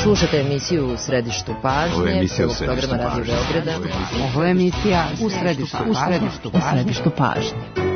Slušate emisiju U središtu pažnje, prvog programa Radio Beograda. Ovo je emisija U središtu pažnje.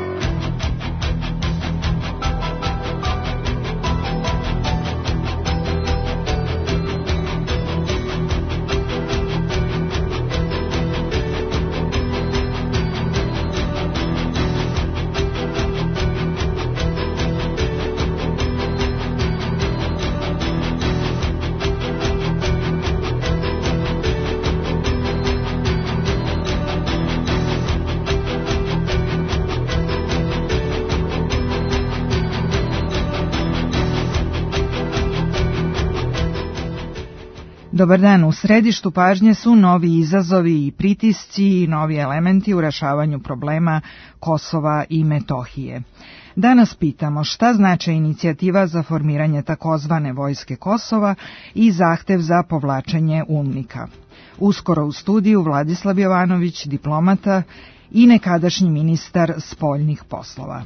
Dobar dan, u središtu pažnje su novi izazovi i pritisci i novi elementi u rešavanju problema Kosova i Metohije. Danas pitamo šta znači inicijativa za formiranje takozvane vojske Kosova i zahtev za povlačenje UNMIK-a. Uskoro u studiju Vladislav Jovanović, diplomata i nekadašnji ministar spoljnih poslova.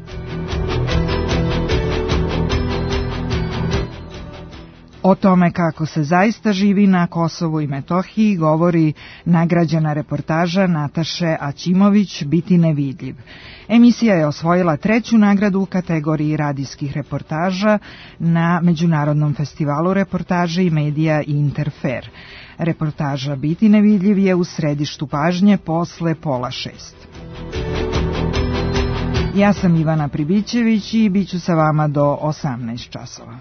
O tome kako se zaista živi na Kosovu i Metohiji govori nagrađena reportaža Nataše Aćimović Biti nevidljiv. Emisija je osvojila 3. nagradu u kategoriji radijskih reportaža na Međunarodnom festivalu reportaže i medija Interfer. Reportaža Biti nevidljiv je u središtu pažnje posle 5:30. Ja sam Ivana Pribićević i bit ću sa vama do 18 časova.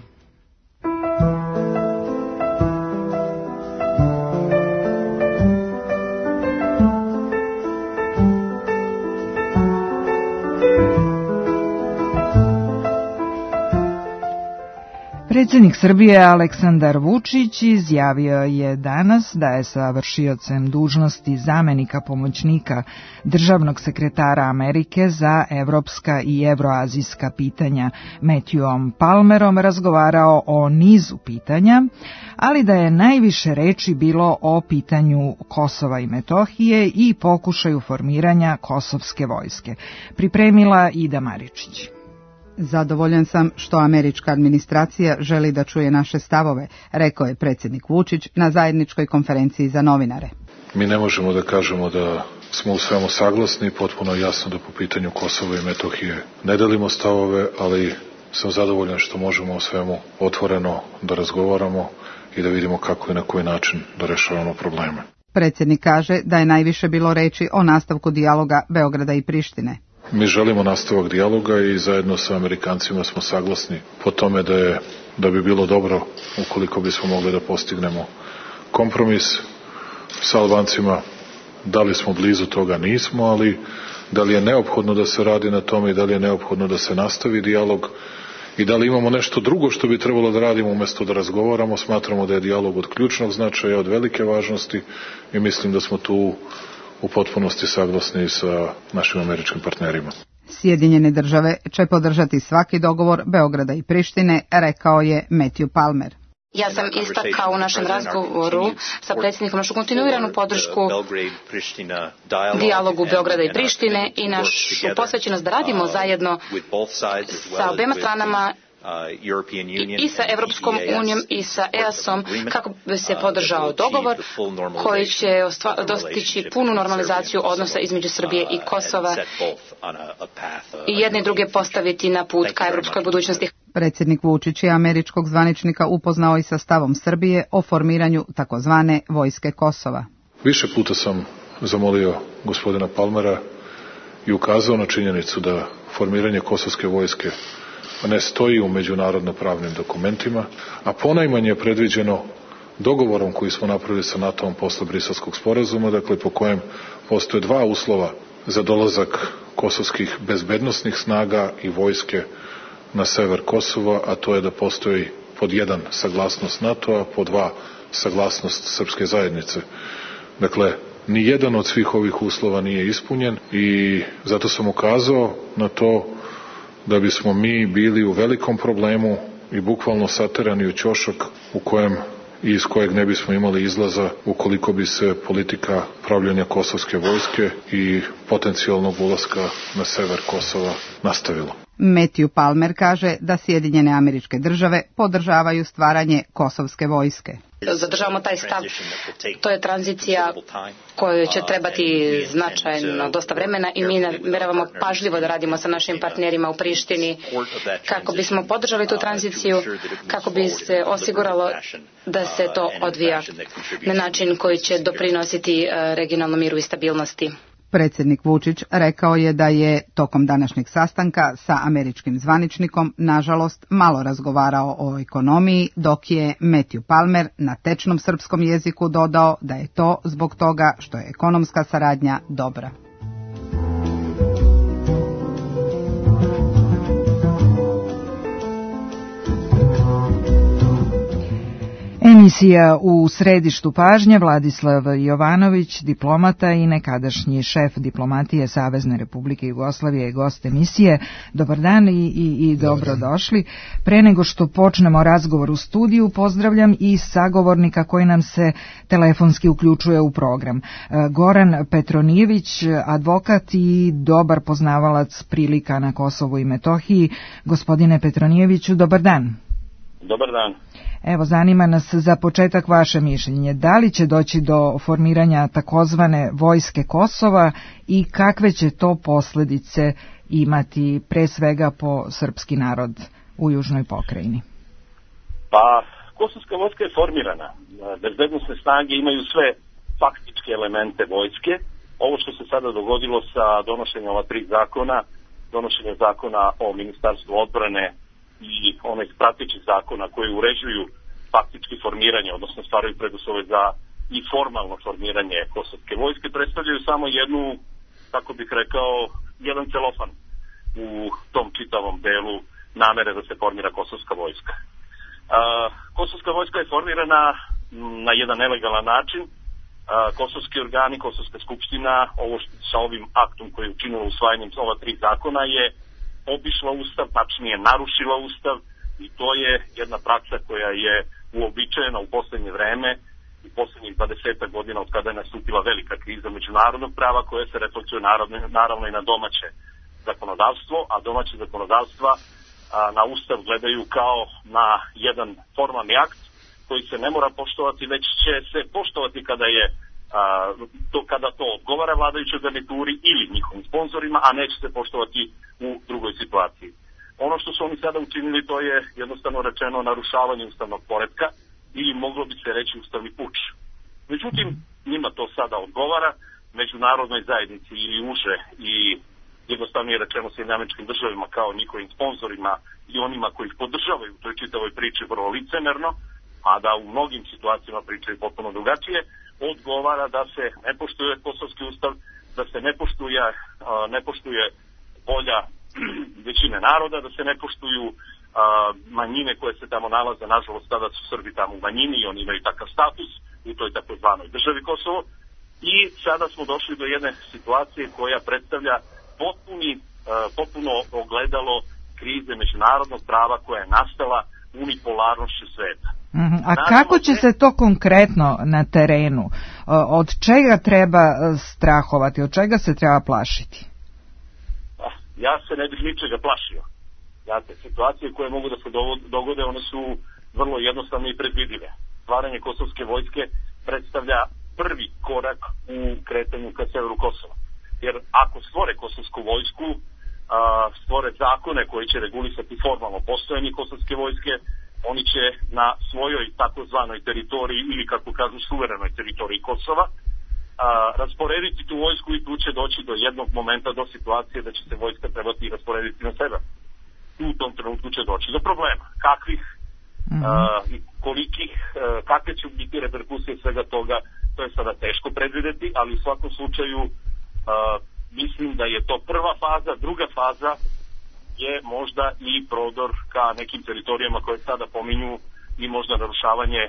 Predsjednik Srbije Aleksandar Vučić izjavio je danas da je sa vršiocem dužnosti zamenika pomoćnika državnog sekretara Amerike za evropska i evroazijska pitanja Matthewom Palmerom razgovarao o nizu pitanja, ali da je najviše reči bilo o pitanju Kosova i Metohije i pokušaju formiranja kosovske vojske. Pripremila Ida Maričić. Zadovoljan sam što američka administracija želi da čuje naše stavove, rekao je predsjednik Vučić na zajedničkoj konferenciji za novinare. Mi ne možemo da kažemo da smo u svemu saglasni i potpuno jasno da po pitanju Kosova i Metohije ne delimo stavove, ali sam zadovoljan što možemo o svemu otvoreno da razgovaramo i da vidimo kako i na koji način da rešavamo probleme. Predsjednik kaže da je najviše bilo reči o nastavku dijaloga Beograda i Prištine. Mi želimo nastavak dijaloga i zajedno sa Amerikancima smo saglasni po tome da bi bilo dobro ukoliko bismo mogli da postignemo kompromis sa Albancima. Da li smo blizu toga? Nismo, ali da li je neophodno da se radi na tome i da li je neophodno da se nastavi dijalog i da li imamo nešto drugo što bi trebalo da radimo umjesto da razgovaramo. Smatramo da je dijalog od ključnog značaja, od velike važnosti i mislim da smo tu u potpunosti saglasni sa našim američkim partnerima. Sjedinjene države će podržati svaki dogovor Beograda i Prištine, rekao je Matthew Palmer. Ja sam istakao u našem razgovoru sa predsjednikom našu kontinuiranu podršku dijalogu Beograda i Prištine i našu posvećenost da radimo zajedno sa obema stranama i sa Evropskom unijom i sa EAS-om kako bi se podržao dogovor koji će dostići punu normalizaciju odnosa između Srbije i Kosova i jedne i druge postaviti na put ka evropskoj budućnosti. Predsjednik Vučić je američkog zvaničnika upoznao i sa stavom Srbije o formiranju takozvane vojske Kosova. Više puta sam zamolio gospodina Palmera i ukazao na činjenicu da formiranje kosovske vojske ne stoji u međunarodno pravnim dokumentima, a ponajmanje je predviđeno dogovorom koji smo napravili sa NATO-om posle Briselskog sporazuma, dakle po kojem postoje 2 uslova za dolazak kosovskih bezbednosnih snaga i vojske na sever Kosova, a to je da postoji pod 1 saglasnost NATO-a, pod 2 saglasnost srpske zajednice. Dakle, ni jedan od svih ovih uslova nije ispunjen i zato sam ukazao na to da bismo mi bili u velikom problemu i bukvalno saterani u ćošak u kojem i iz kojeg ne bismo imali izlaza ukoliko bi se politika pravljenja kosovske vojske i potencijalnog ulaska na sever Kosova nastavila. Matthew Palmer kaže da Sjedinjene Američke Države podržavaju stvaranje kosovske vojske. Zadržavamo taj stav. To je tranzicija koju će trebati značajno dosta vremena i mi namjeravamo pažljivo da radimo sa našim partnerima u Prištini kako bismo podržali tu tranziciju, kako bi se osiguralo da se to odvija na način koji će doprinositi regionalnom miru i stabilnosti. Predsjednik Vučić rekao je da je tokom današnjeg sastanka sa američkim zvaničnikom nažalost malo razgovarao o ekonomiji, dok je Matthew Palmer na tečnom srpskom jeziku dodao da je to zbog toga što je ekonomska saradnja dobra. Emisija u središtu pažnje. Vladislav Jovanović, diplomata i nekadašnji šef diplomatije Savezne Republike Jugoslavije, je gost emisije. Dobar dan i dobrodošli. Pre nego što počnemo razgovor u studiju, pozdravljam i sagovornika koji nam se telefonski uključuje u program. Goran Petronijević, advokat i dobar poznavalac prilika na Kosovu i Metohiji. Gospodine Petronijeviću, dobar dan. Dobar dan. Evo, zanima nas za početak vaše mišljenje. Da li će doći do formiranja takozvane vojske Kosova i kakve će to posljedice imati pre svega po srpski narod u južnoj pokrajini? Pa, kosovska vojska je formirana. Bezbednosne snage imaju sve faktičke elemente vojske. Ovo što se sada dogodilo sa donošenjem ova 3 zakona, donošenjem zakona o Ministarstvu odbrane i onih pratećih zakona koji uređuju faktički formiranje, odnosno stvaraju preduslove za i formalno formiranje kosovske vojske, predstavljaju samo jednu, kako bih rekao, jedan celofan u tom čitavom delu namere da se formira kosovska vojska. Kosovska vojska je formirana na jedan nelegalan način. Kosovski organi, Kosovska skupština, sa ovim aktom koji je učinila usvajanjem ova 3 zakona, je obišla ustav, tačnije narušila ustav, i to je jedna praksa koja je uobičajena u poslednje vreme i poslednjih 20 godina od kada je nastupila velika kriza međunarodnog prava koja se reflektuje naravno i na domaće zakonodavstvo, a domaće zakonodavstva na ustav gledaju kao na jedan formalni akt koji se ne mora poštovati, već će se poštovati kada to odgovara vladajućoj garnituri ili njihovim sponzorima, a neće se poštovati u drugoj situaciji. Ono što su oni sada učinili, to je jednostavno rečeno narušavanje ustavnog poretka ili moglo bi se reći ustavni puč. Međutim, njima to sada odgovara, međunarodnoj zajednici ili uže i jednostavnije rečeno Sjedinjenim Američkim Državama kao njihovim sponzorima i onima koji ih podržavaju u toj čitavoj priči vrlo licemerno, a da u mnogim situacijama pričaju potpuno drugačije, odgovara da se ne poštuje kosovski ustav, da se ne poštuje volja većine naroda, da se ne poštuju manjine koje se tamo nalaze. Nažalost, tada su Srbi tamo u manjini i oni imaju takav status u toj takozvanoj državi Kosovo. I sada smo došli do jedne situacije koja predstavlja potpuno ogledalo krize međunarodnog prava koja je nastala unipolarnošću sveta. A kako će se to konkretno na terenu? Od čega treba strahovati? Od čega se treba plašiti? Ja se ne bih ničega plašio. Situacije koje mogu da se dogode, one su vrlo jednostavne i predvidive. Stvaranje kosovske vojske predstavlja prvi korak u kretanju ka severu Kosova. Jer ako stvore kosovsku vojsku, stvore zakone koji će regulisati formalno postojanje kosovske vojske, oni će na svojoj takozvanoj teritoriji ili kako kažu suverenoj teritoriji Kosova rasporediti tu vojsku i tu će doći do jednog momenta, do situacije da će se vojska trebati rasporediti na sebe. U tom trenutku će doći do problema. Kakvih i kolikih, kakve će biti reperkusije svega toga, to je sada teško predvideti, ali u svakom slučaju mislim da je to prva faza. Druga faza je možda i prodor ka nekim teritorijama koje sada pominju i možda narušavanje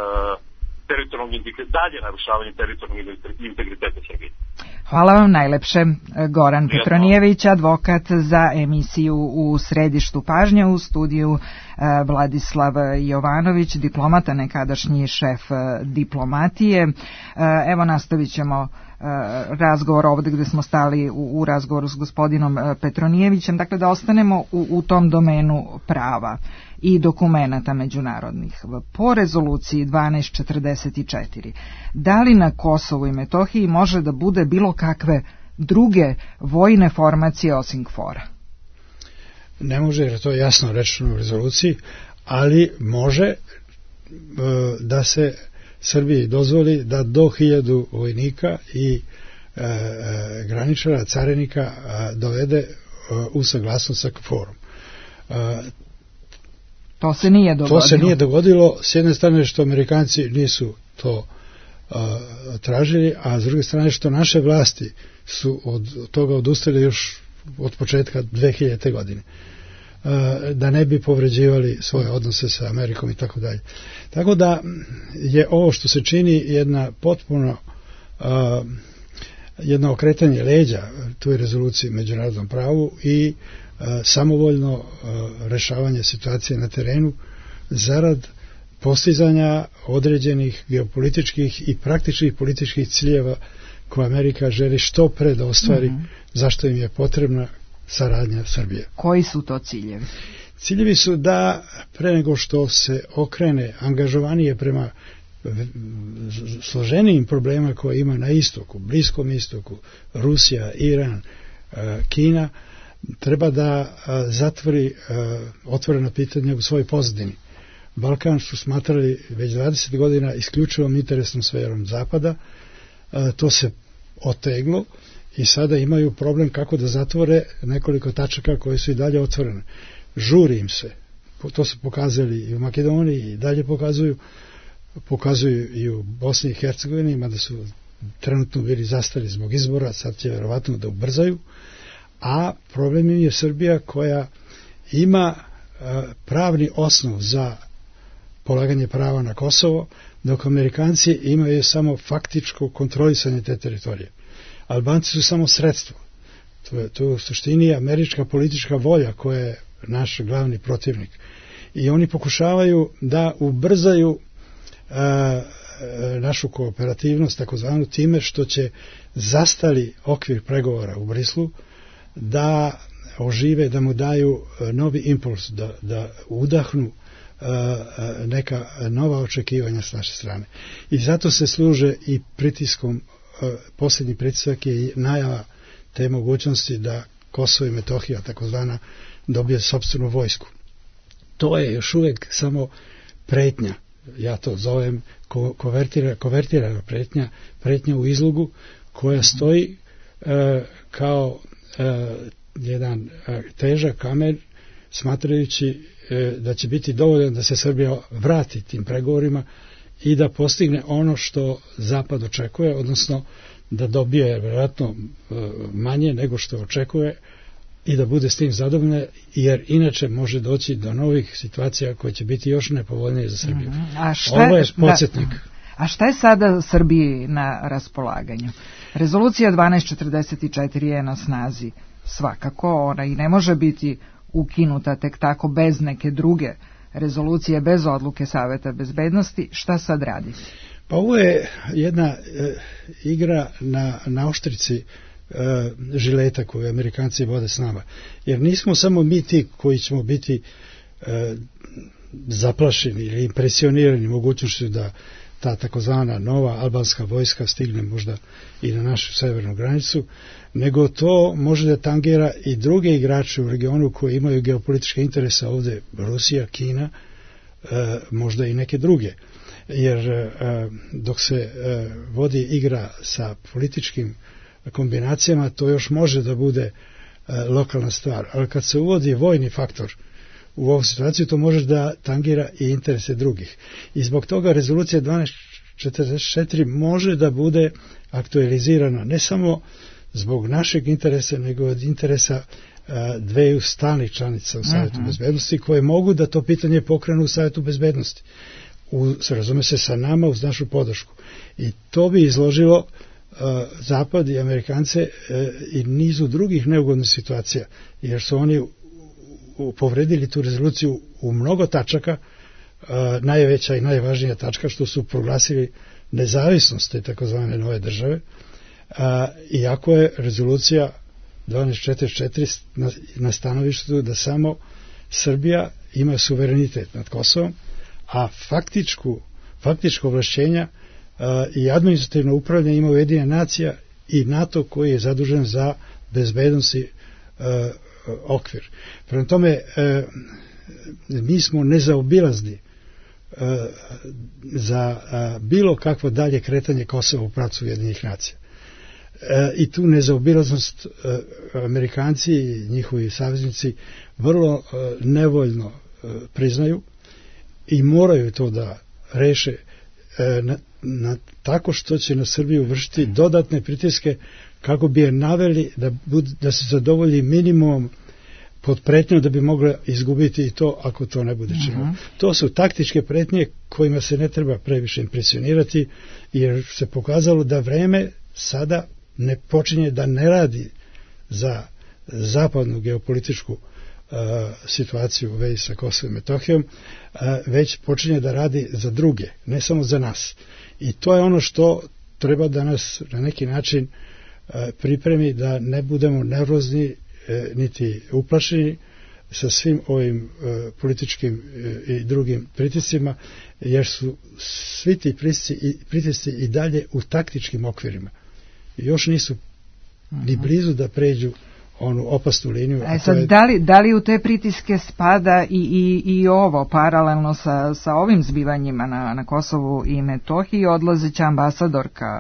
dalje narušavanje teritorijalnog integriteta Srbije. Hvala vam najlepše. Goran Petronijević, advokat, za emisiju u središtu pažnje, u studiju Vladislav Jovanović, diplomata, nekadašnji šef diplomatije. Evo, nastavit ćemo razgovor ovdje gdje smo stali u razgovoru s gospodinom Petronijevićem, dakle da ostanemo u tom domenu prava i dokumenata međunarodnih. Po rezoluciji 1244, da li na Kosovu i Metohiji može da bude bilo kakve druge vojne formacije osim KFOR-a? Ne može, jer to je jasno rečeno u rezoluciji, ali može da se Srbiji dozvoli da do 1000 vojnika i graničara, carinika dovede u saglasnost sa KFOR-om. To se nije dogodilo. To se nije dogodilo, s jedne strane što Amerikanci nisu to tražili, a s druge strane što naše vlasti su od toga odustali još od početka 2000. godine. Da ne bi povređivali svoje odnose sa Amerikom i tako dalje. Tako da je ovo što se čini jedna potpuno jedno okretanje leđa toj rezoluciji međunarodnom pravu i samovoljno rešavanje situacije na terenu zarad postizanja određenih geopolitičkih i praktičnih političkih ciljeva koje Amerika želi što pre da ostvari, zašto im je potrebna saradnja Srbije. Koji su to ciljevi? Ciljevi su da pre nego što se okrene angažovanije prema složenijim problema koje ima na istoku, Bliskom istoku, Rusija, Iran, Kina, treba da zatvori otvoreno pitanje u svojoj pozadini. Balkan su smatrali već 20 godina isključivom interesnom sferom Zapada, to se oteglo i sada imaju problem kako da zatvore nekoliko tačaka koje su i dalje otvorene. Žuri im se, to su pokazali i u Makedoniji i dalje pokazuju i u Bosni i Hercegovini, mada su trenutno bili zastali zbog izbora, sad će verovatno da ubrzaju, a problem im je Srbija koja ima pravni osnov za polaganje prava na Kosovo, dok Amerikanci imaju samo faktičko kontrolisanje te teritorije. Albanci su samo sredstvo. To je u suštini američka politička volja koja je naš glavni protivnik. I oni pokušavaju da ubrzaju našu kooperativnost, takozvanu, time što će zastali okvir pregovora u Brislu da ožive, da mu daju novi impuls, da udahnu neka nova očekivanja s naše strane. I zato se služe i pritiskom, posljednji pritisak je i najava te mogućnosti da Kosovo i Metohija, takozvana, dobije sopstvenu vojsku. To je još uvijek samo pretnja, ja to zovem kovertirana pretnja u izlogu, koja stoji kao jedan težak kamen, smatrajući da će biti dovoljan da se Srbija vrati tim pregovorima i da postigne ono što Zapad očekuje, odnosno da dobije vjerojatno manje nego što očekuje i da bude s tim zadovoljna, jer inače može doći do novih situacija koje će biti još nepovoljnije za Srbiju. Ovo je podsjetnik. A šta je sada Srbiji na raspolaganju? Rezolucija 1244 je na snazi svakako, ona i ne može biti ukinuta tek tako bez neke druge rezolucije, bez odluke Saveta bezbednosti. Šta sad radi? Pa ovo je jedna igra na oštrici žileta koju Amerikanci vode s nama. Jer nismo samo mi ti koji ćemo biti zaplašeni ili impresionirani mogućnošću da ta takozvana nova albanska vojska stigne možda i na našu severnu granicu, nego to može da tangira i druge igrače u regionu koji imaju geopolitičke interese ovdje, Rusija, Kina, možda i neke druge. Jer dok se vodi igra sa političkim kombinacijama, to još može da bude lokalna stvar. Ali kad se uvodi vojni faktor u ovu situaciju, to može da tangira i interese drugih. I zbog toga rezolucija 1244 može da bude aktualizirana ne samo zbog našeg interesa, nego od interesa dveju stalnih članica u Savjetu bezbednosti, koje mogu da to pitanje pokrenu u Savjetu bezbednosti. Razume se sa nama uz našu podršku. I to bi izložilo Zapad i Amerikance i nizu drugih neugodnih situacija, jer su oni povredili tu rezoluciju u mnogo tačaka, najveća i najvažnija tačka što su proglasili nezavisnost te takozvane nove države, iako je rezolucija 1244 na stanovištu da samo Srbija ima suverenitet nad Kosovom, a faktičko ovlašćenja i administrativno upravljanje ima Ujedinjena nacija i NATO koji je zadužen za bezbednosti okvir. Prema tome, mi smo nezaobilazni za bilo kakvo dalje kretanje Kosova u pravcu Ujedinjenih nacija. I tu nezaobilaznost Amerikanci i njihovi saveznici vrlo nevoljno priznaju i moraju to da reše tako što će na Srbiju vršiti dodatne pritiske kako bi je naveli da se zadovolji minimum pod pretnjom da bi mogla izgubiti i to ako to ne bude činilo. To su taktičke pretnje kojima se ne treba previše impresionirati, jer se pokazalo da vreme sada ne počinje da ne radi za zapadnu geopolitičku situaciju u vezi sa Kosovom i Metohijom, već počinje da radi za druge, ne samo za nas. I to je ono što treba da nas na neki način pripremi da ne budemo nervozni niti uplašeni sa svim ovim političkim i drugim pritiscima, jer su svi ti pritisci i dalje u taktičkim okvirima. I još nisu ni blizu da pređu onu opasnu liniju. Sad, da li u te pritiske spada i ovo paralelno sa ovim zbivanjima na Kosovu i Metohiji, odlazeća ambasadorka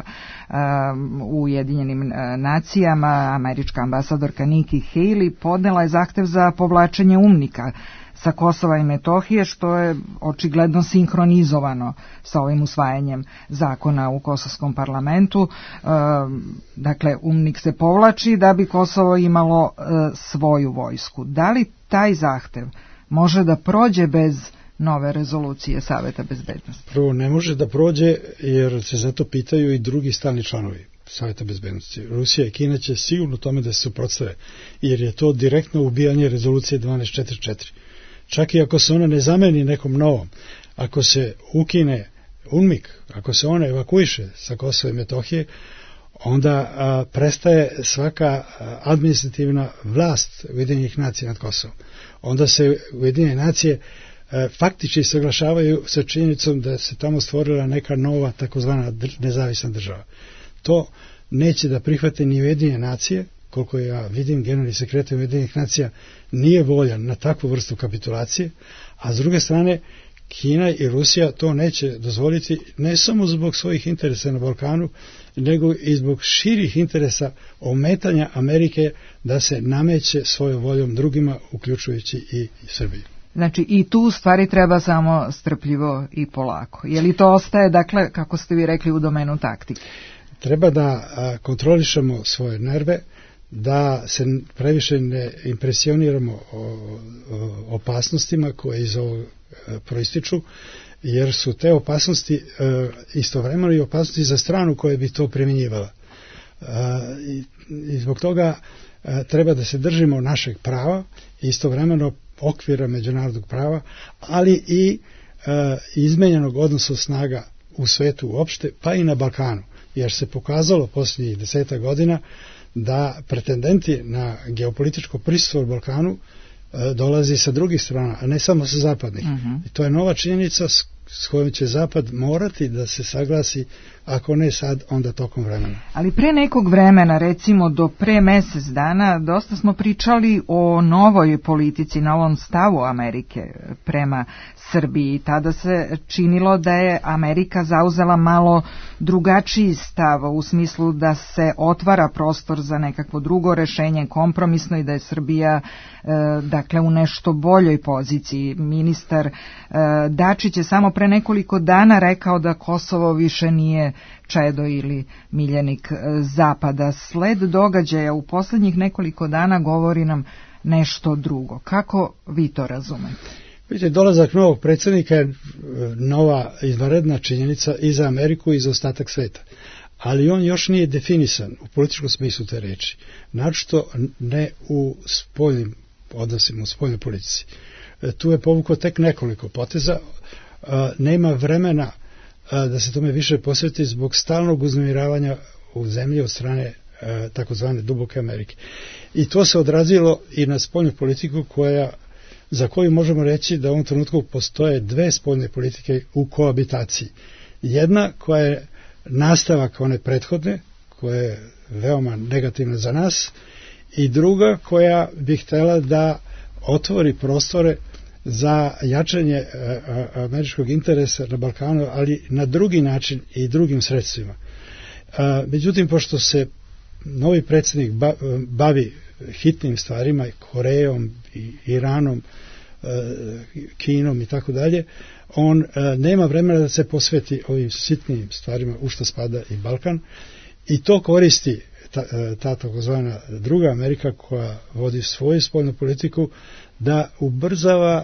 u Ujedinjenim nacijama, američka ambasadorka Nikki Haley podnela je zahtev za povlačenje UNMIK-a sa Kosova i Metohije, što je očigledno sinhronizovano sa ovim usvajanjem zakona u kosovskom parlamentu. Dakle, UNMIK se povlači da bi Kosovo imalo svoju vojsku. Da li taj zahtev može da prođe bez nove rezolucije Saveta bezbednosti? Prvo, ne može da prođe jer se zato pitaju i drugi stalni članovi Saveta bezbednosti. Rusija i Kina će sigurno tome da se suprotstave, jer je to direktno ubijanje rezolucije 1244. Čak i ako se ona ne zameni nekom novom, ako se ukine UNMIK, ako se ona evakuiše sa Kosova i Metohije, onda prestaje svaka administrativna vlast Ujedinjenih nacija nad Kosovom. Onda se Ujedinjene nacije faktički saglašavaju sa činjenicom da se tamo stvorila neka nova takozvana nezavisna država. To neće da prihvate ni Ujedinjene nacije, koliko ja vidim, generalni sekretar Ujedinjenih nacija nije voljan na takvu vrstu kapitulacije, a s druge strane Kina i Rusija to neće dozvoliti ne samo zbog svojih interesa na Balkanu, nego i zbog širih interesa ometanja Amerike da se nameće svojom voljom drugima, uključujući i Srbiju. Znači i tu stvari treba samo strpljivo i polako. Je li to ostaje, dakle, kako ste vi rekli, u domenu taktike? Treba da kontrolišemo svoje nerve, da se previše ne impresioniramo opasnostima koje iz ovog proističu, jer su te opasnosti istovremeno i opasnosti za stranu koja bi to primjenjivala. I zbog toga treba da se držimo našeg prava, istovremeno okvira međunarodnog prava, ali i izmenjenog odnosa snaga u svetu uopšte, pa i na Balkanu, jer se pokazalo posljednjih 10 godina da pretendenti na geopolitičko prisustvo u Balkanu dolazi sa drugih strana, a ne samo sa zapadnih. I to je nova činjenica s kojom će Zapad morati da se saglasi, ako ne sad, onda tokom vremena. Ali pre nekog vremena, recimo do pre mesec dana, dosta smo pričali o novoj politici, novom stavu Amerike prema Srbiji. Tada se činilo da je Amerika zauzela malo drugačiji stav, u smislu da se otvara prostor za nekakvo drugo rešenje, kompromisno, i da je Srbija dakle u nešto boljoj poziciji. Ministar Dačić je samo pre nekoliko dana rekao da Kosovo više nije čedo ili miljenik Zapada. Sled događaja u poslednjih nekoliko dana govori nam nešto drugo. Kako vi to razumete? Vidite, dolazak novog predsjednika je nova izvanredna činjenica i za Ameriku i za ostatak sveta. Ali on još nije definisan u političkom smislu te reči. Naročito ne u spoljnim odnosima, u spoljnoj politici. Tu je povukao tek nekoliko poteza. Nema vremena da se tome više posveti zbog stalnog uznemiravanja u zemlji od strane takozvane duboke Amerike. I to se odrazilo i na spoljnu politiku za koju možemo reći da u ovom trenutku postoje dve spoljne politike u koabitaciji. Jedna koja je nastavak one prethodne, koja je veoma negativna za nas, i druga koja bi htjela da otvori prostore za jačanje američkog interesa na Balkanu, ali na drugi način i drugim sredstvima. Međutim, pošto se novi predsjednik bavi hitnim stvarima, Korejom, Iranom, Kinom i tako dalje, on nema vremena da se posveti ovim sitnim stvarima u što spada i Balkan, i to koristi ta takozvana druga Amerika koja vodi svoju spoljnu politiku da ubrzava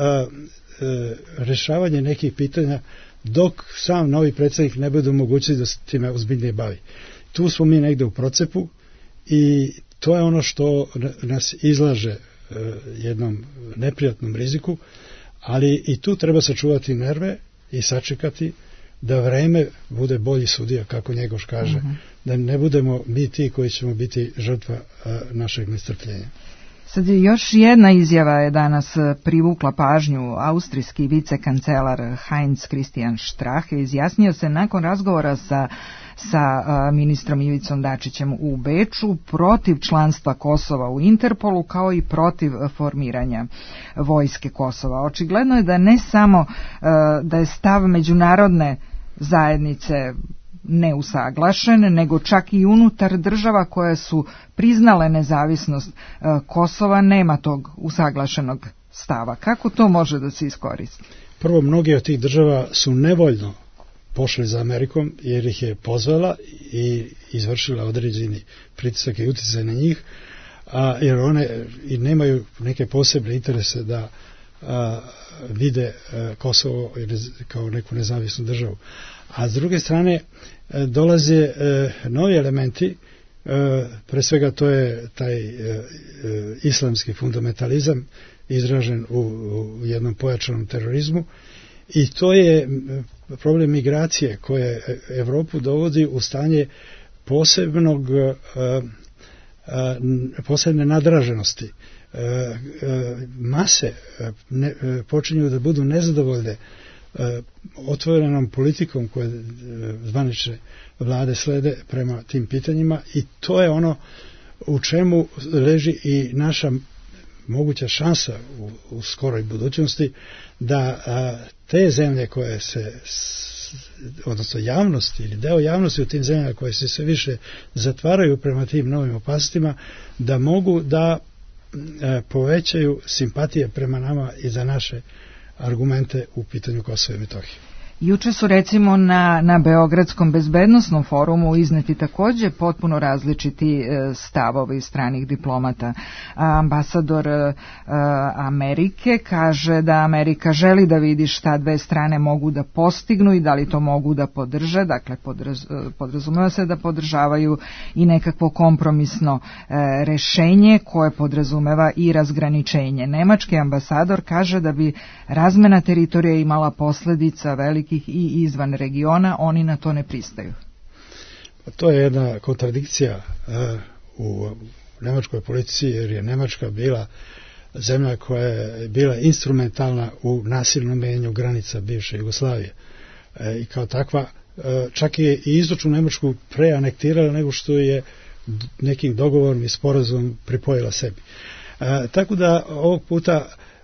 rješavanje nekih pitanja dok sam novi predsjednik ne bude u mogućnosti da se time ozbiljnije bavi. Tu smo mi negdje u procepu i to je ono što nas izlaže jednom neprijatnom riziku, ali i tu treba sačuvati nerve i sačekati da vreme bude bolji sudija, kako Njegoš kaže, da ne budemo mi ti koji ćemo biti žrtva našeg nestrpljenja. Sad još jedna izjava je danas privukla pažnju. Austrijski vicekancelar Heinz Christian Strache izjasnio se nakon razgovora sa ministrom Ivicom Dačićem u Beču protiv članstva Kosova u Interpolu, kao i protiv formiranja vojske Kosova. Očigledno je da ne samo da je stav međunarodne zajednice neusaglašen, nego čak i unutar država koje su priznale nezavisnost Kosova nema tog usaglašenog stava. Kako to može da se iskoristi? Prvo, mnogi od tih država su nevoljno pošli za Amerikom jer ih je pozvala i izvršila određeni pritisak i utjecaj na njih, jer one i nemaju neke posebne interese da vide Kosovo kao neku nezavisnu državu. A s druge strane dolaze novi elementi, pre svega to je taj islamski fundamentalizam izražen u jednom pojačanom terorizmu, i to je problem migracije koje Evropu dovodi u stanje posebne nadraženosti. Mase počinju da budu nezadovoljne otvorenom politikom koje zvanične vlade slede prema tim pitanjima, i to je ono u čemu leži i naša moguća šansa u skoroj budućnosti, da te zemlje koje se, odnosno javnosti ili deo javnosti u tim zemljama koje se sve više zatvaraju prema tim novim opasnostima, da mogu da povećaju simpatije prema nama i za naše argumente u pitanju Kosova i Metohije. Juče su recimo na Beogradskom bezbednosnom forumu izneti također potpuno različiti stavovi stranih diplomata. Ambasador Amerike kaže da Amerika želi da vidi šta dve strane mogu da postignu i da li to mogu da podrže, dakle podrazumeva se da podržavaju i nekakvo kompromisno rešenje koje podrazumeva i razgraničenje. Nemački ambasador kaže da bi razmena teritorija imala posljedica velikih i izvan regiona, oni na to ne pristaju. To je jedna kontradikcija u nemačkoj politici, jer je Nemačka bila zemlja koja je bila instrumentalna u nasilnom menjanju granica bivše Jugoslavije. I kao takva, čak je i istočnu Nemačku preanektirala nego što je nekim dogovorom i sporazumom pripojila sebi. Tako da ovog puta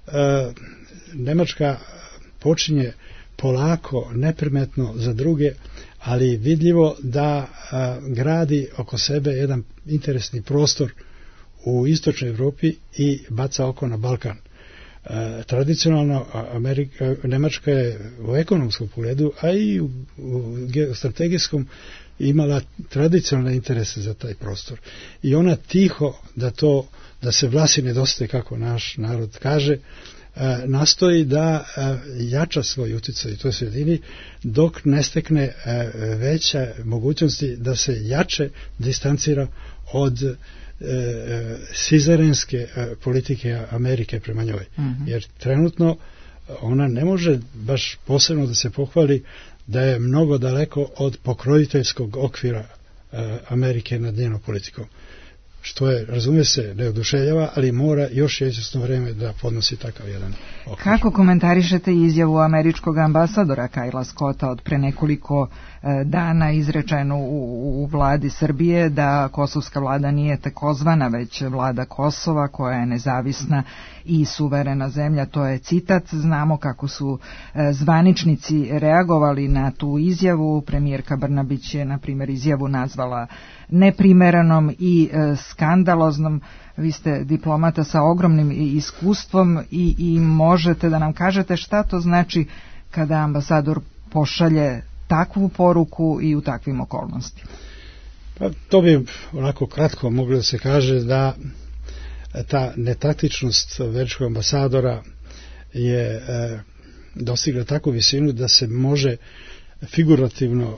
Nemačka počinje polako, neprimetno za druge, ali vidljivo da gradi oko sebe jedan interesni prostor u istočnoj Evropi i baca oko na Balkan. Tradicionalno Nemačka je u ekonomskom pogledu, a i u strategijskom imala tradicionalne interese za taj prostor. I ona tiho da se vlasi nedostaje, kako naš narod kaže, nastoji da jača svoj utjecaj u toj sredini dok ne stekne veće mogućnosti da se jače distancira od sizerenske politike Amerike prema njoj. Jer trenutno ona ne može baš posebno da se pohvali da je mnogo daleko od pokrojiteljskog okvira Amerike nad njenom politikom. Što je, razumije se, ne oduševljava, ali mora još izvjesno vreme da podnosi takav jedan okvir. Kako komentarišete izjavu američkog ambasadora Kajla Scotta od pre nekoliko dana izrečenu u vladi Srbije da kosovska vlada nije takozvana, već vlada Kosova koja je nezavisna i suverena zemlja? To je citat. Znamo kako su zvaničnici reagovali na tu izjavu. Premijerka Brnabić je, na primjer, izjavu nazvala neprimeranom i skandaloznom. Vi ste diplomata sa ogromnim iskustvom i možete da nam kažete šta to znači kada ambasador pošalje takvu poruku i u takvim okolnostima. Pa to bi onako kratko moglo da se kaže da ta netaktičnost američkog ambasadora je dostigla takvu visinu da se može figurativno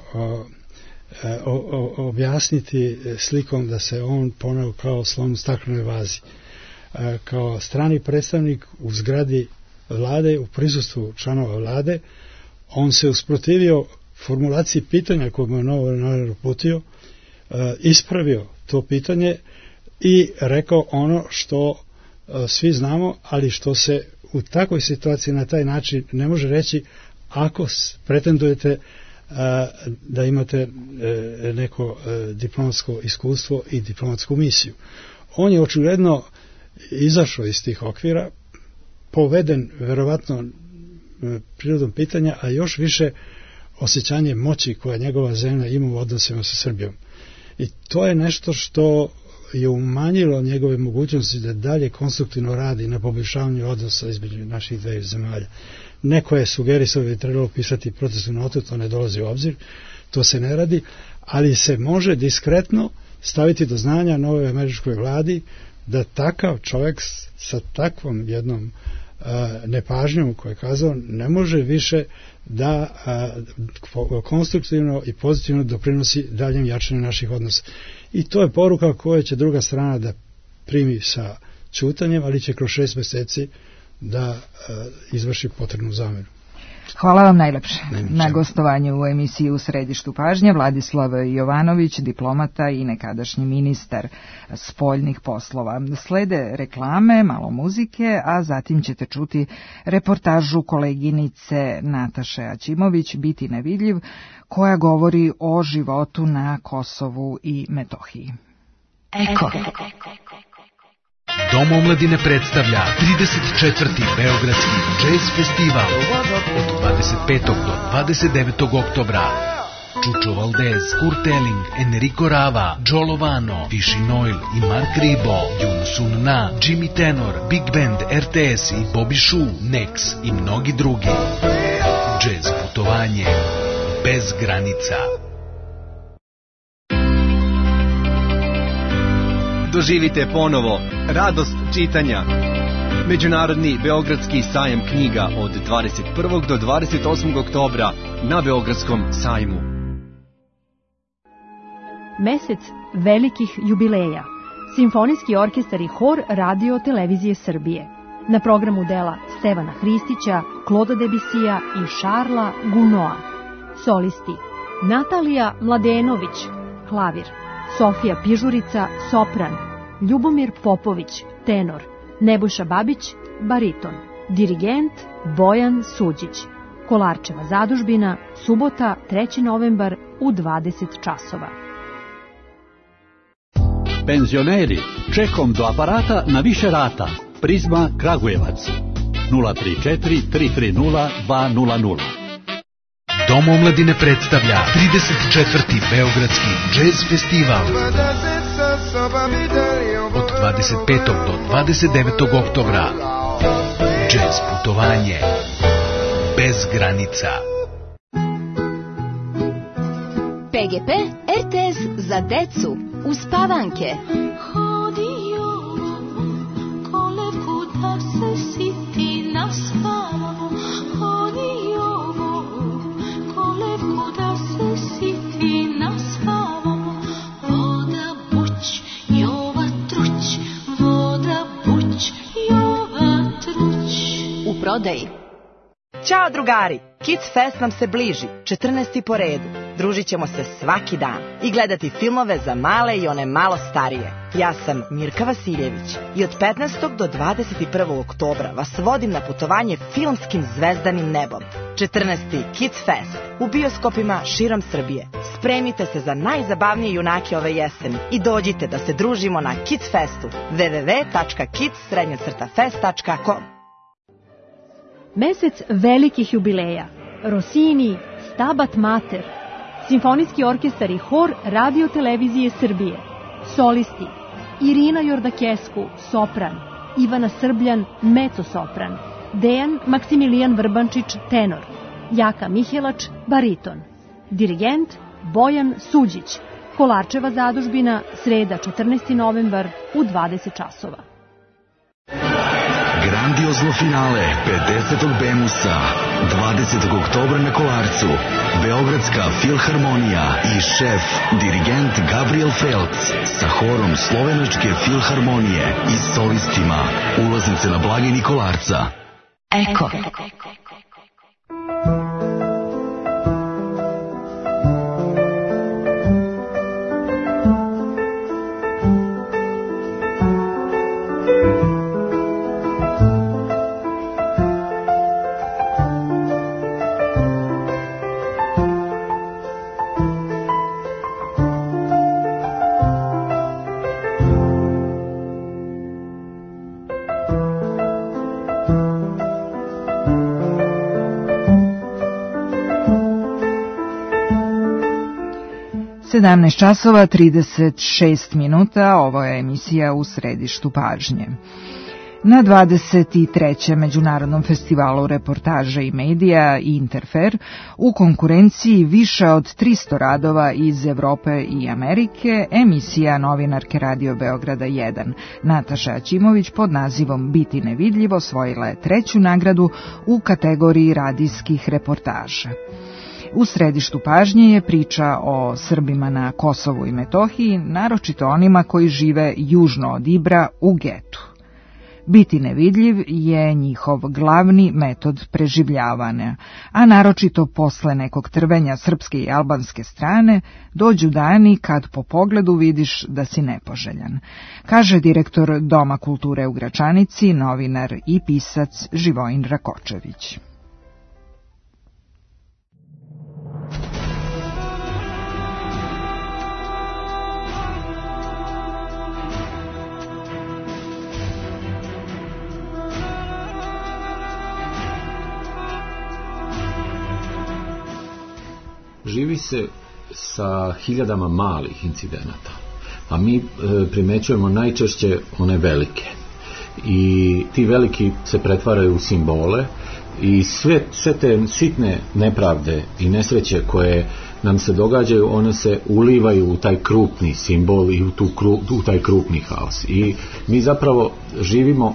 objasniti slikom da se on poneo kao slon u staklenoj vazi. Kao strani predstavnik u zgradi vlade, u prisustvu članova vlade, on se usprotivio formulaciji pitanja koje mu je novinar uputio, ispravio to pitanje i rekao ono što svi znamo, ali što se u takvoj situaciji na taj način ne može reći ako pretendujete da imate neko diplomatsko iskustvo i diplomatsku misiju. On je očigledno izašao iz tih okvira, poveden verovatno prirodom pitanja, a još više osjećanje moći koja njegova zemlja ima u odnosima sa Srbijom. I to je nešto što je umanjilo njegove mogućnosti da dalje konstruktivno radi na poboljšavanju odnosa između naših dveju zemalja. Neko je sugerisao da je trebalo pisati protestnu notu, to ne dolazi u obzir, to se ne radi, ali se može diskretno staviti do znanja novoj američkoj vladi da takav čovjek sa takvom jednom nepažnjom, koje je kazao, ne može više da konstruktivno i pozitivno doprinosi daljem jačanju naših odnosa. I to je poruka koju će druga strana da primi sa ćutanjem, ali će kroz 6 mjeseci da izvrši potrebnu zamjenu. Hvala vam najlepše na gostovanju u emisiji U središtu pažnje. Vladislav Jovanović, diplomata i nekadašnji ministar spoljnih poslova. Slede reklame, malo muzike, a zatim ćete čuti reportažu koleginice Nataše Aćimović, Biti nevidljiv, koja govori o životu na Kosovu i Metohiji. Eko. Dom omladine predstavlja 34. Beogradski jazz festival od 25. do 29. oktobra. Čučo Valdez, Kurt Elling, Enrico Rava, Joe Lovano, Fishy Noil i Mark Ribot, Jun Sun Na, Jimmy Tenor, Big Band, RTS i Bobby Shu, Nex i mnogi drugi. Jazz putovanje bez granica. Doživite ponovo radost čitanja. Međunarodni Beogradski sajam knjiga od 21. do 28. oktobra na Beogradskom sajmu. Mesec velikih jubileja. Simfonijski orkestar i hor Radio Televizije Srbije. Na programu dela Stevana Hristića, Claude Debussija i Šarla Gunoa. Solisti: Natalija Mladenović, klavir; Sofija Pižurica, sopran; Ljubomir Popović, tenor; Nebojša Babić, bariton; dirigent Bojan Suđić. Kolarčeva zadužbina, subota 3. novembar u 20 časova. Penzioneri, čekom do aparata na više rata. Prizma Kragujevac 034 330 200. Dom omladine predstavlja 34. Beogradski jazz festival od 25. do 29. oktobra. Jazz putovanje bez granica. PGP RTS za decu uspavanke. Prodaj. Ćao drugari, Kids Fest nam se bliži, 14. po redu. Družit ćemo se svaki dan i gledati filmove za male i one malo starije. Ja sam Mirka Vasiljević i od 15. do 21. oktobra vas vodim na putovanje filmskim zvezdanim nebom. 14. Kids Fest u bioskopima širom Srbije. Spremite se za najzabavnije junake ove jeseni i dođite da se družimo na Kids Festu www.kids-fest.com. Mesec velikih jubileja. Rossini, Stabat Mater, Simfonijski orkestar i hor Radio Televizije Srbije, solisti Irina Jordakescu, sopran, Ivana Srbljan, mezzo-sopran, Dejan Maksimilijan Vrbančić, tenor, Jaka Mihelač, bariton, dirigent Bojan Suđić, Kolarčeva zadužbina, sreda 14. novembar u 20 časova. Grandiozno finale 50. Bemusa 20. oktobra na Kolarcu. Beogradska filharmonija i šef, dirigent Gabriel Felc sa horom Slovenačke filharmonije i solistima. Ulaznice na blagajni Kolarca. Eko. časova 36 minuta, ovo je emisija U središtu pažnje. Na 23. Međunarodnom festivalu reportaža i medija Interfer u konkurenciji više od 300 radova iz Evrope i Amerike, emisija novinarke Radio Beograda 1 Nataša Aćimović pod nazivom Biti nevidljivo osvojila je 3. nagradu u kategoriji radijskih reportaža. U središtu pažnje je priča o Srbima na Kosovu i Metohiji, naročito onima koji žive južno od Ibra u getu. Biti nevidljiv je njihov glavni metod preživljavanja, a naročito posle nekog trvenja srpske i albanske strane dođu dani kad po pogledu vidiš da si nepoželjan, kaže direktor Doma kulture u Gračanici, novinar i pisac Živojin Rakočević. Živi se sa hiljadama malih incidenata, a mi primećujemo najčešće one velike. I ti veliki se pretvaraju u simbole i sve te sitne nepravde i nesreće koje nam se događaju, one se ulivaju u taj krupni simbol i u taj krupni haos. I mi zapravo živimo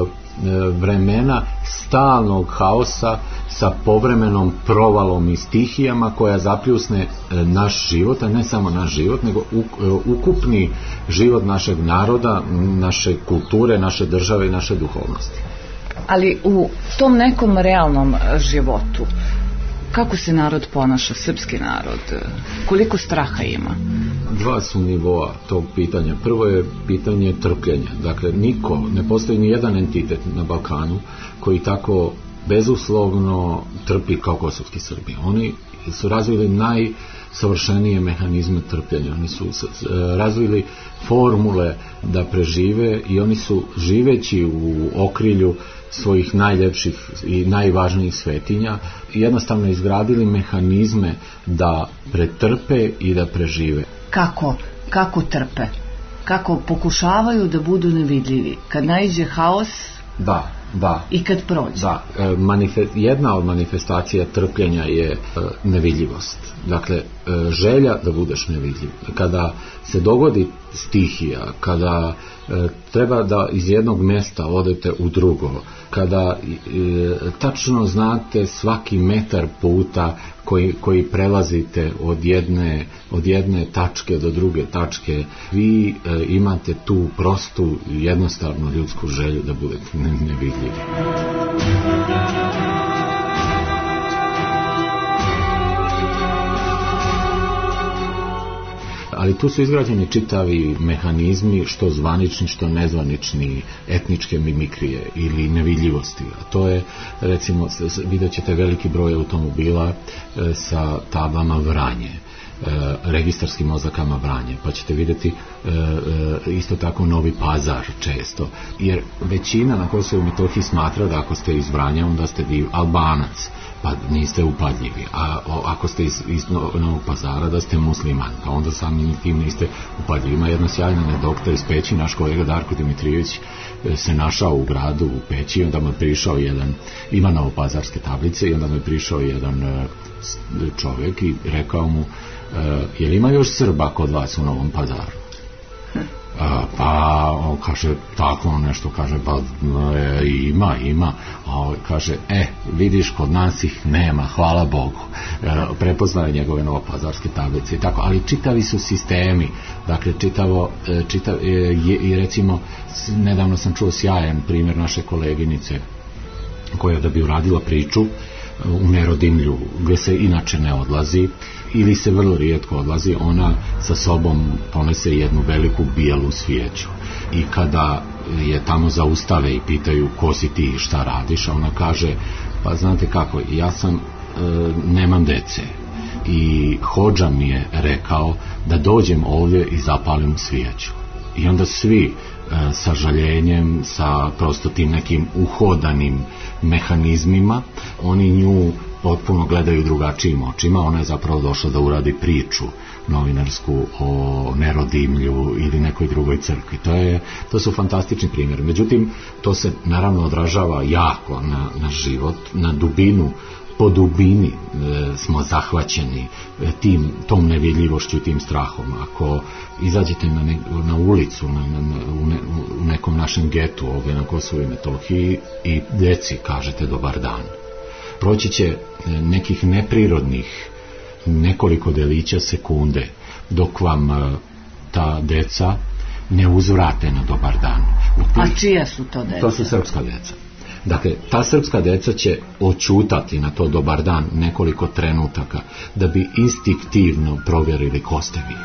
vremena stalnog haosa sa povremenom provalom i stihijama koja zapljusne naš život, a ne samo naš život, nego ukupni život našeg naroda, naše kulture, naše države i naše duhovnosti. Ali u tom nekom realnom životu, kako se narod ponaša, srpski narod, koliko straha ima? Dva su nivoa tog pitanja. Prvo je pitanje trpljenja. Dakle, ne postoji ni jedan entitet na Balkanu koji tako bezuslovno trpi kao kosovski Srbi. Oni su razvili najsavršenije mehanizme trpljenja. Oni su razvili formule da prežive i oni su, živeći u okrilju svojih najljepših i najvažnijih svetinja, jednostavno izgradili mehanizme da pretrpe i da prežive. Kako trpe? Kako pokušavaju da budu nevidljivi? Kad naiđe haos? Da. I kad prođe? Da. Jedna od manifestacija trpljenja je nevidljivost. Dakle, želja da budeš nevidljiv. Kada se dogodi stihija, kada treba da iz jednog mjesta odete u drugo, kada tačno znate svaki metar puta koji prelazite od jedne tačke do druge tačke, vi imate tu prostu, jednostavnu ljudsku želju da budete nevidljivi. ali tu su izgrađeni čitavi mehanizmi, što zvanični, što nezvanični, etničke mimikrije ili nevidljivosti. A to je, recimo, vidjet ćete veliki broj automobila sa tablama Vranje, registarskim oznakama Vranje, pa ćete vidjeti isto tako Novi Pazar često, jer većina na Kosovu i Metohiji smatra da ako ste iz Vranja onda ste vi Albanac, pa niste upadljivi, a ako ste iz Novog Pazara da ste musliman, a onda sami tim niste upadljivi. Ima jedna sjajna anegdota iz Peći, naš kolega Darko Dimitrijević se našao u gradu u Peći, onda mu je prišao jedan, ima novopazarske tablice, i onda mu je prišao jedan čovjek i rekao mu, je li ima još Srba kod vas u Novom Pazaru? Pa on kaže tako nešto, kaže pa ima, a on kaže vidiš, kod nas ih nema, hvala Bogu. Prepoznao je njegove novopazarske tablice i tako, ali čitavi su sistemi, dakle i recimo nedavno sam čuo sjajan primjer naše koleginice koja da bi uradila priču u Nerodimlju, gdje se inače ne odlazi ili se vrlo rijetko odlazi, ona sa sobom ponese jednu veliku bijelu svijeću, i kada je tamo zaustave i pitaju ko si ti i šta radiš, ona kaže, pa znate kako, ja sam nemam dece i hodža mi je rekao da dođem ovdje i zapalim svijeću. I onda svi sa žaljenjem, sa prosto tim nekim uhodanim mehanizmima, oni nju potpuno gledaju drugačijim očima. Ona je zapravo došla da uradi priču novinarsku o Nerodimlju ili nekoj drugoj crkvi. To su fantastični primjeri. Međutim, to se naravno odražava jako na život, na dubinu. Po dubini smo zahvaćeni tom nevidljivošću i tim strahom. Ako izađete na ulicu u nekom našem getu ovdje na Kosovu i Metohiji i deci kažete dobar dan, proći će nekih neprirodnih nekoliko delića sekunde dok vam ta deca ne uzvrate na dobar dan. A čija su to deca? To su srpska deca. Dakle, ta srpska deca će očutati na to dobar dan nekoliko trenutaka da bi instinktivno provjerili ko ste vi.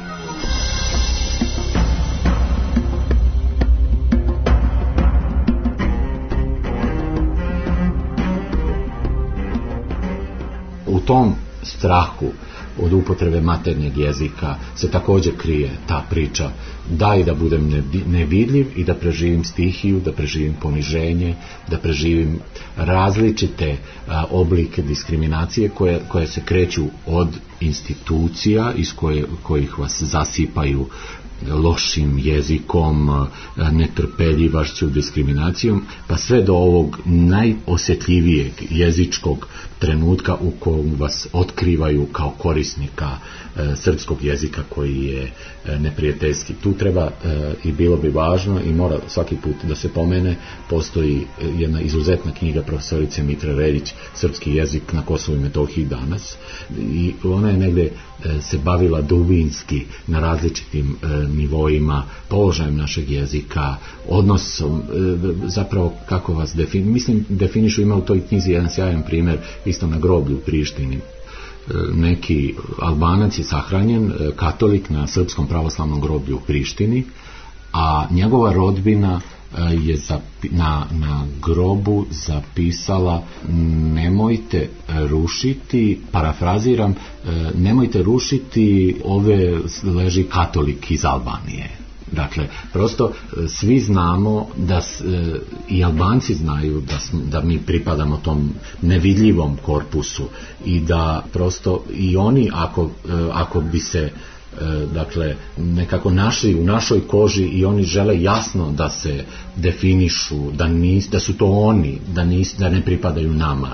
U tom strahu od upotrebe maternjeg jezika se također krije ta priča, daj da budem nevidljiv i da preživim stihiju, da preživim poniženje, da preživim različite oblike diskriminacije koje se kreću od institucija iz kojih vas zasipaju lošim jezikom, netrpeljivašću, diskriminacijom, pa sve do ovog najosjetljivijeg jezičkog trenutka u kojem vas otkrivaju kao korisnika srpskog jezika koji je neprijateljski. Tu treba i bilo bi važno i mora svaki put da se pomene, postoji jedna izuzetna knjiga profesorice Mitre Reljić, Srpski jezik na Kosovu i Metohiji danas, i ona je negdje se bavila dubinski na različitim nivoima, položajem našeg jezika, odnosom, zapravo kako vas definišu. Ima u toj knjizi jedan sjajan primjer isto na groblju u Prištini. Neki Albanac je sahranjen, katolik, na srpskom pravoslavnom groblju u Prištini, a njegova rodbina je na grobu zapisala: nemojte rušiti, parafraziram, nemojte rušiti, ove leži katolik iz Albanije. Dakle, prosto svi znamo da i Albanci znaju da mi pripadamo tom nevidljivom korpusu i da prosto i oni ako bi se dakle nekako našli u našoj koži i oni žele jasno da se definišu, da su to oni, da ne pripadaju nama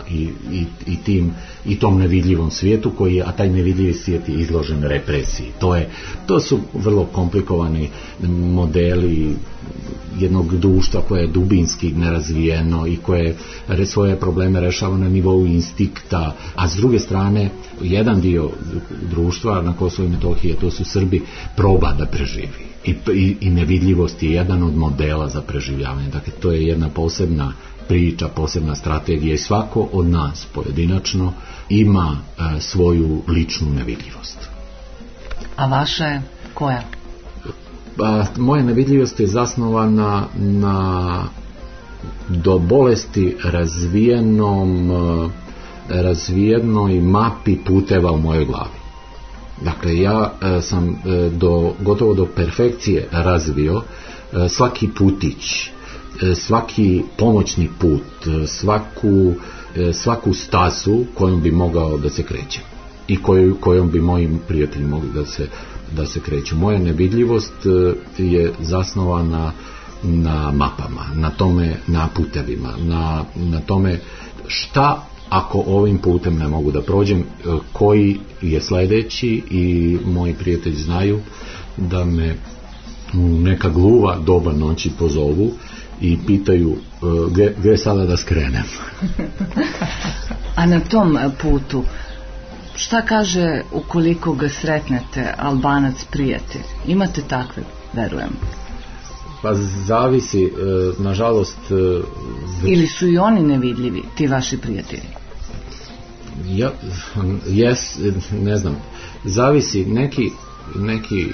i tom nevidljivom svijetu a taj nevidljivi svijet je izložen represiji. To su vrlo komplikovani modeli jednog društva koje je dubinski nerazvijeno i koje svoje probleme rešava na nivou instinkta, a s druge strane jedan dio društva na Kosovu i Metohiji, to su Srbi, proba da preživi i nevidljivost je jedan od modela za preživljavanje. Dakle, to je jedna posebna priča, posebna strategija i svako od nas pojedinačno ima svoju ličnu nevidljivost. A vaša je? Koja? Moja nevidljivost je zasnovana na do bolesti razvijenoj mapi puteva u mojoj glavi. Dakle, ja sam gotovo do perfekcije razvio svaki putić, svaki pomoćni put, svaku stazu kojom bi mogao da se kreće i kojom bi moji prijatelji mogli da se kreću. Moja nevidljivost je zasnovana na mapama, na putevima, na tome šta ako ovim putem ne mogu da prođem, koji je sledeći, i moji prijatelji znaju da me u neka gluva doba noći pozovu i pitaju gdje sada da skrenem. A na tom putu šta kaže ukoliko ga sretnete Albanac prijatelj? Imate takve, verujem. Pa zavisi, nažalost... Ili su i oni nevidljivi, ti vaši prijatelji? Ne znam. Zavisi, neki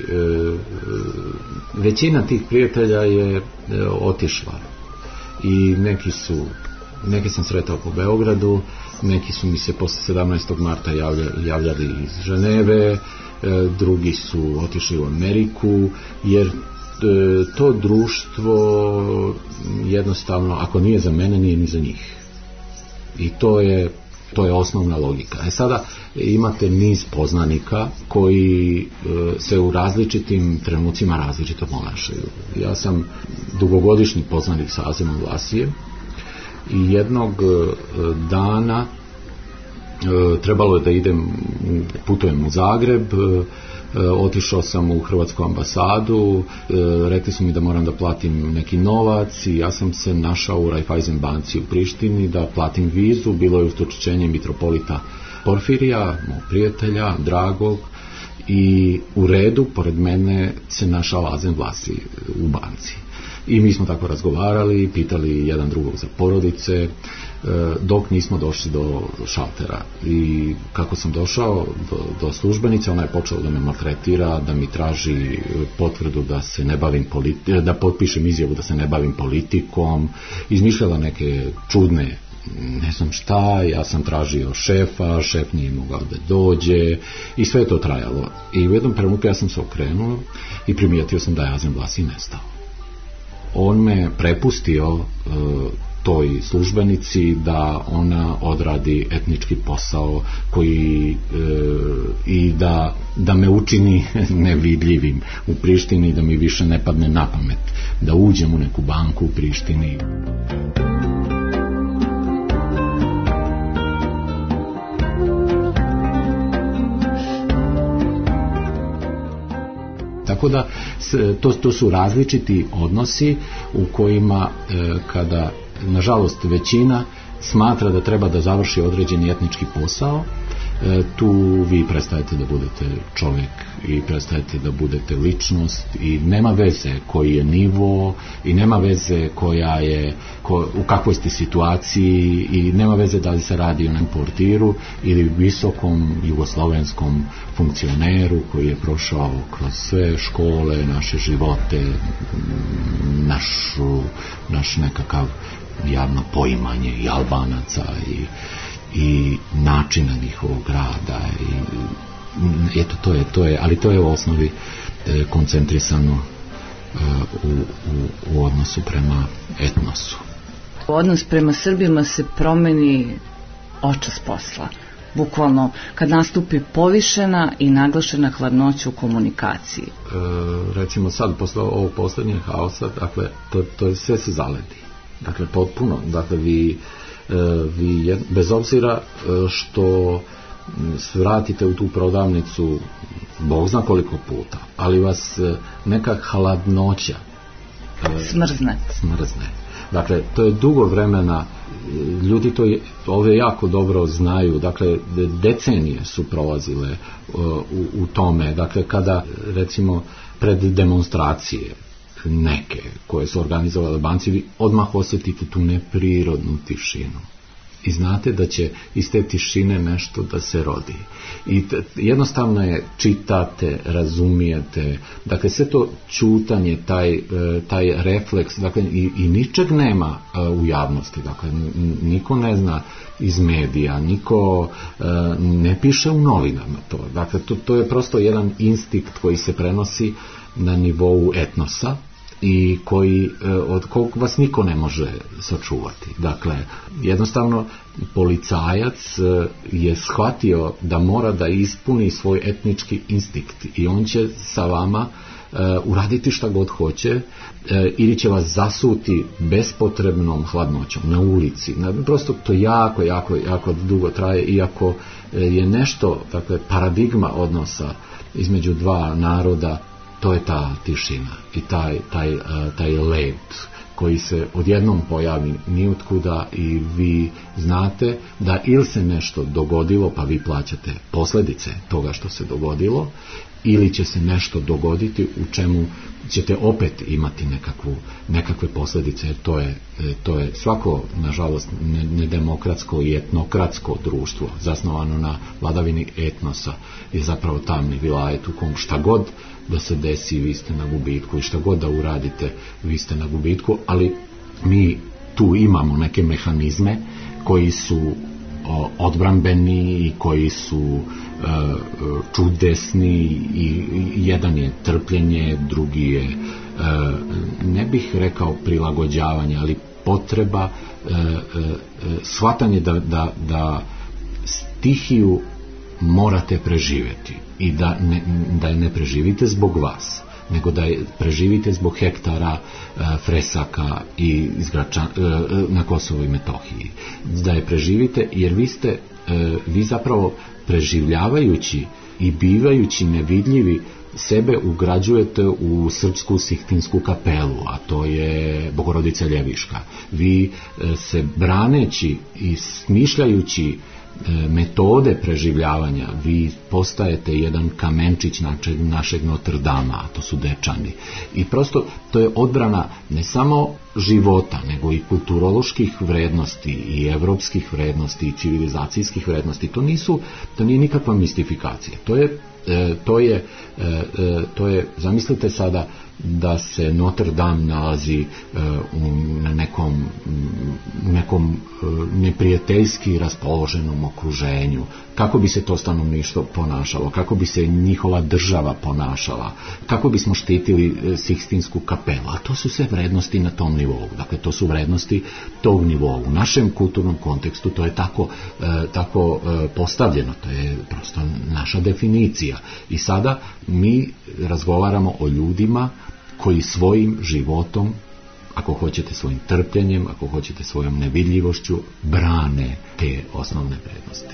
većina tih prijatelja je otišla i neki sam sretao po Beogradu, neki su mi se posle 17. marta javljali iz Ženeve, drugi su otišli u Ameriku, jer to društvo jednostavno, ako nije za mene, nije ni za njih. I to je osnovna logika. Sada imate niz poznanika koji se u različitim trenucima različito ponašaju. Ja sam dugogodišnji poznanik sa Azemom Vlasijem i jednog dana trebalo je da putujem u Zagreb, otišao sam u Hrvatsku ambasadu, rekli su mi da moram da platim neki novac i ja sam se našao u Raiffeisen banci u Prištini da platim vizu. Bilo je ustočićenje mitropolita Porfirija, mog prijatelja, dragog, i u redu pored mene se našao Azem Vlasi u banci. I mi smo tako razgovarali, pitali jedan drugog za porodice, dok nismo došli do šaltera. I kako sam došao do službenice, ona je počela da me maltretira, da mi traži potvrdu da se ne bavim da potpišem izjavu da se ne bavim politikom, izmišljala neke čudne, ne znam šta, ja sam tražio šefa, šef nije mogao da dođe i sve je to trajalo. I u jednom trenutku ja sam se okrenuo i primijetio sam da je Azem Vlasi nestao. On me prepustio toj službenici da ona odradi etnički posao i da me učini nevidljivim u Prištini, da mi više ne padne na pamet da uđem u neku banku u Prištini. Tako da to su različiti odnosi u kojima kada nažalost većina smatra da treba da završi određeni etnički posao, tu vi prestajete da budete čovjek i prestajete da budete ličnost i nema veze koji je nivo i nema veze u kakvoj ste situaciji i nema veze da li se radi o nekom portiru ili visokom jugoslovenskom funkcioneru koji je prošao kroz sve škole, naše živote, naš nekakav javno poimanje i Albanaca i načina njihovog rada i eto ali to je u osnovi koncentrisano u odnosu prema etnosu. Odnos prema Srbima se promeni očas posla. Bukvalno kad nastupi povišena i naglašena hladnoća u komunikaciji. Recimo sad posle ovog posljednjeg haosa, dakle to sve se zaledi. Dakle potpuno, dakle vi bez obzira što vratite u tu prodavnicu Bog zna koliko puta, ali vas neka hladnoća smrzne. Dakle, to je dugo vremena, ljudi ove jako dobro znaju, dakle, decenije su prolazile u tome, dakle, kada, recimo, pred demonstracije neke koje su organizovali Albanci, vi odmah osjetite tu neprirodnu tišinu. i znate da će iz te tišine nešto da se rodi. I jednostavno je čitate, razumijete, dakle sve to čutanje, taj refleks, dakle i ničeg nema u javnosti, dakle niko ne zna iz medija, niko ne piše u novinama to. Dakle to je prosto jedan instinkt koji se prenosi na nivou etnosa i od kog vas niko ne može sačuvati. Dakle, jednostavno policajac je shvatio da mora da ispuni svoj etnički instinkt i on će sa vama uraditi šta god hoće ili će vas zasuti bespotrebnom hladnoćom na ulici. Prosto to jako dugo traje, iako je nešto, dakle, paradigma odnosa između dva naroda, to je ta tišina i taj led koji se odjednom pojavi nijotkuda i vi znate da ili se nešto dogodilo pa vi plaćate posljedice toga što se dogodilo, ili će se nešto dogoditi u čemu ćete opet imati nekakve posljedice, jer to je svako, nažalost, nedemokratsko i etnokratsko društvo zasnovano na vladavini etnosa je zapravo tamni vilajet u kom šta god da se desi vi ste na gubitku i šta god da uradite vi ste na gubitku, ali mi tu imamo neke mehanizme koji su odbrambeni i koji su čudesni i jedan je trpljenje, drugi je ne bih rekao prilagođavanje, ali potreba shvatanje da stihiju morate preživjeti i da je ne preživite zbog vas, nego da je preživite zbog hektara fresaka i na Kosovu i Metohiji. Da je preživite jer vi zapravo preživljavajući i bivajući nevidljivi sebe ugrađujete u srpsku Sihtinsku kapelu, a to je Bogorodica Ljeviška. Vi se braneći i smišljajući metode preživljavanja, vi postajete jedan kamenčić našeg Notre Dama, a to su Dečani. I prosto to je odbrana ne samo života, nego i kulturoloških vrednosti i evropskih vrednosti i civilizacijskih vrednosti. To nije nikakva mistifikacija. To je, zamislite sada da se Notre Dame nalazi na nekom neprijateljski raspoloženom okruženju. Kako bi se to stanovništvo ponašalo? Kako bi se njihova država ponašala? Kako bismo štitili Sihtinsku kapelu? A to su sve vrednosti na tom nivou. Dakle, to su vrednosti tog nivoa. U našem kulturnom kontekstu to je tako postavljeno. To je prosto naša definicija. I sada mi razgovaramo o ljudima koji svojim životom, ako hoćete svojim trpljenjem, ako hoćete svojom nevidljivošću, brane te osnovne vrednosti.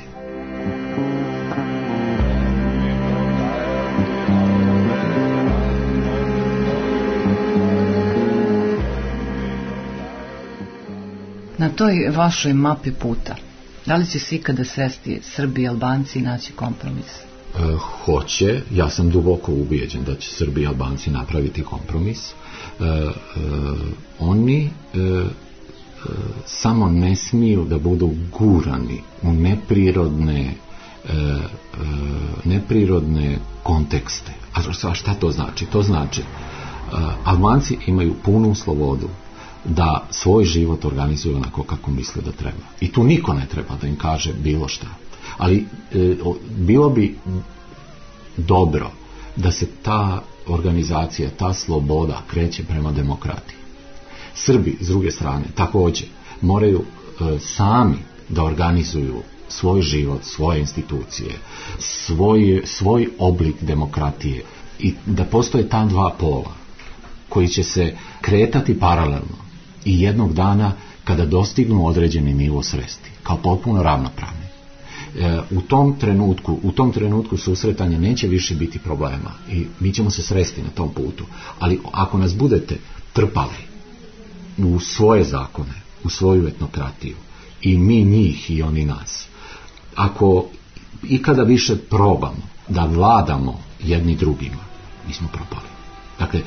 Na toj vašoj mapi puta, da li će se ikada sresti Srbi i Albanci naći kompromis? Hoće, ja sam duboko ubijeđen da će Srbi i Albanci napraviti kompromis. Oni samo ne smiju da budu gurani u neprirodne kontekste. A šta to znači? To znači Albanci imaju punu slobodu da svoj život organizuju onako kako misle da treba. I tu niko ne treba da im kaže bilo šta. Ali bilo bi dobro da se ta organizacija, ta sloboda kreće prema demokratiji. Srbi, s druge strane, također moraju sami da organizuju svoj život, svoje institucije, svoj oblik demokratije i da postoje ta dva pola koji će se kretati paralelno i jednog dana kada dostignu određeni nivo sresti, kao potpuno ravnopravni. U tom trenutku susretanja neće više biti problema i mi ćemo se sresti na tom putu. Ali ako nas budete trpali u svoje zakone, u svoju etnokratiju, i mi njih i oni nas, ako ikada više probamo da vladamo jedni drugima, mi smo propali. Dakle,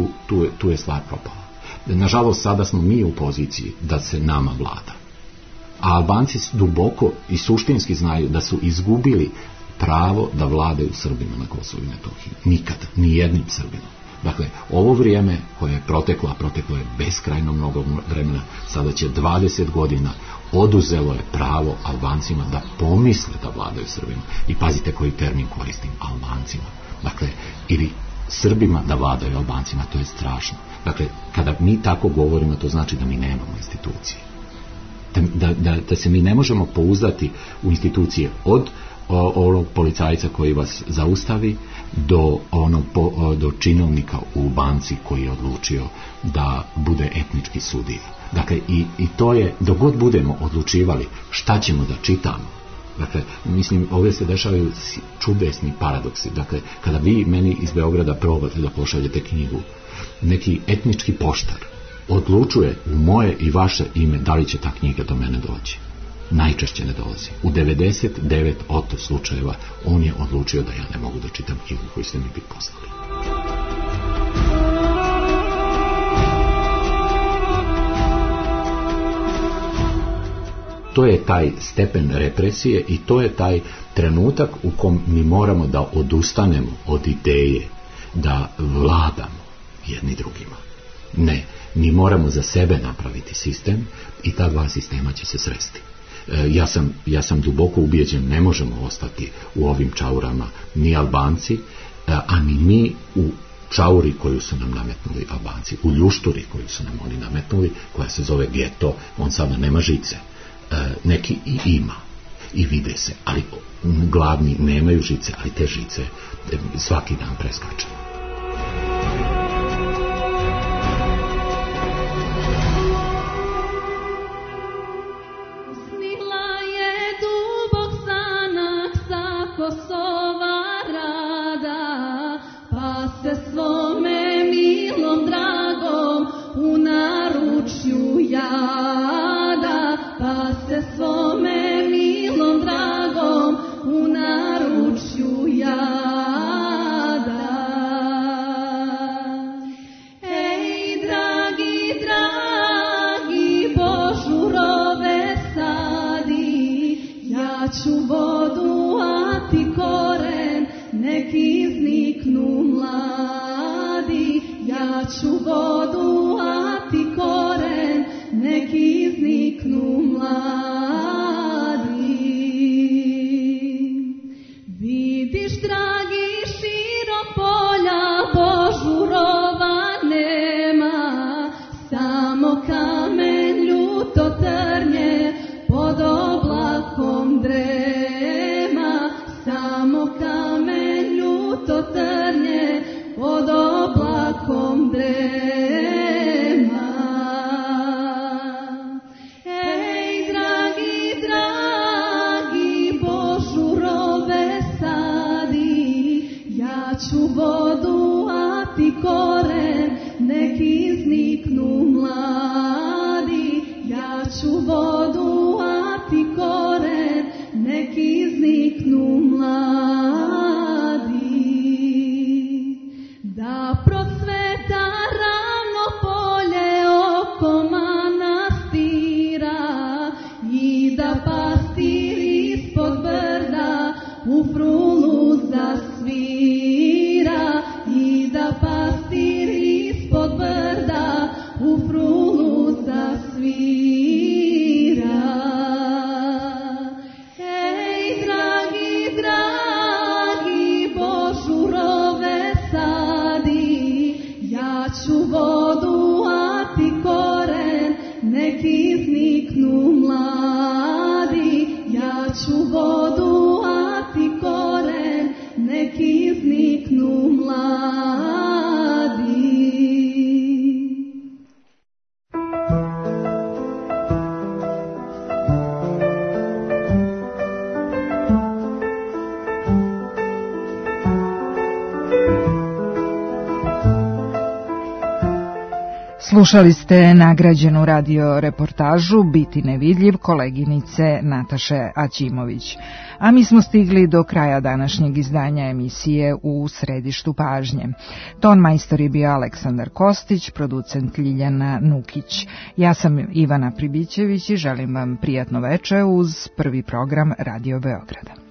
tu je stvar propala. Nažalost, sada smo mi u poziciji da se nama vlada. A Albanci duboko i suštinski znaju da su izgubili pravo da vladaju Srbima na Kosovu i Metohiji. Nikad, ni jednim Srbima. Dakle, ovo vrijeme koje je proteklo je beskrajno mnogo vremena, sada će 20 godina, oduzelo je pravo Albancima da pomisle da vladaju Srbima. I pazite koji termin koristim, Albancima. Dakle, ili Srbima da vladaju Albancima, to je strašno. Dakle, kada mi tako govorimo, to znači da mi nemamo institucije. Da se mi ne možemo pouzdati u institucije od onog policajca koji vas zaustavi do činovnika u banci koji je odlučio da bude etnički sudija. Dakle, i to je, dok god budemo odlučivali šta ćemo da čitamo. Dakle, mislim, ovdje se dešavaju čudesni paradoksi. Dakle, kada vi meni iz Beograda probate da pošaljete knjigu, neki etnički poštar odlučuje u moje i vaše ime da li će ta knjiga do mene doći. Najčešće ne dolazi. U 99% slučajeva on je odlučio da ja ne mogu da čitam knjigu koju ste mi poslali. To je taj stepen represije i to je taj trenutak u kom mi moramo da odustanemo od ideje da vladamo jedni drugima. Ne, mi moramo za sebe napraviti sistem i ta dva sistema će se sresti. Ja sam duboko ubijeđen, ne možemo ostati u ovim čaurama ni Albanci, a ni mi u čauri koju su nam nametnuli Albanci, u ljušturi koju su nam oni nametnuli, koja se zove geto. On sada nema žice, neki i ima i vide se, ali gladni nemaju žice, ali te žice svaki dan preskačemo. Slušali ste nagrađenu radio reportažu Biti nevidljiv koleginice Nataše Aćimović. A mi smo stigli do kraja današnjeg izdanja emisije U središtu pažnje. Ton majstor je bio Aleksandar Kostić, producent Ljiljana Nukić. Ja sam Ivana Pribićević i želim vam prijatno veče uz prvi program Radio Beograda.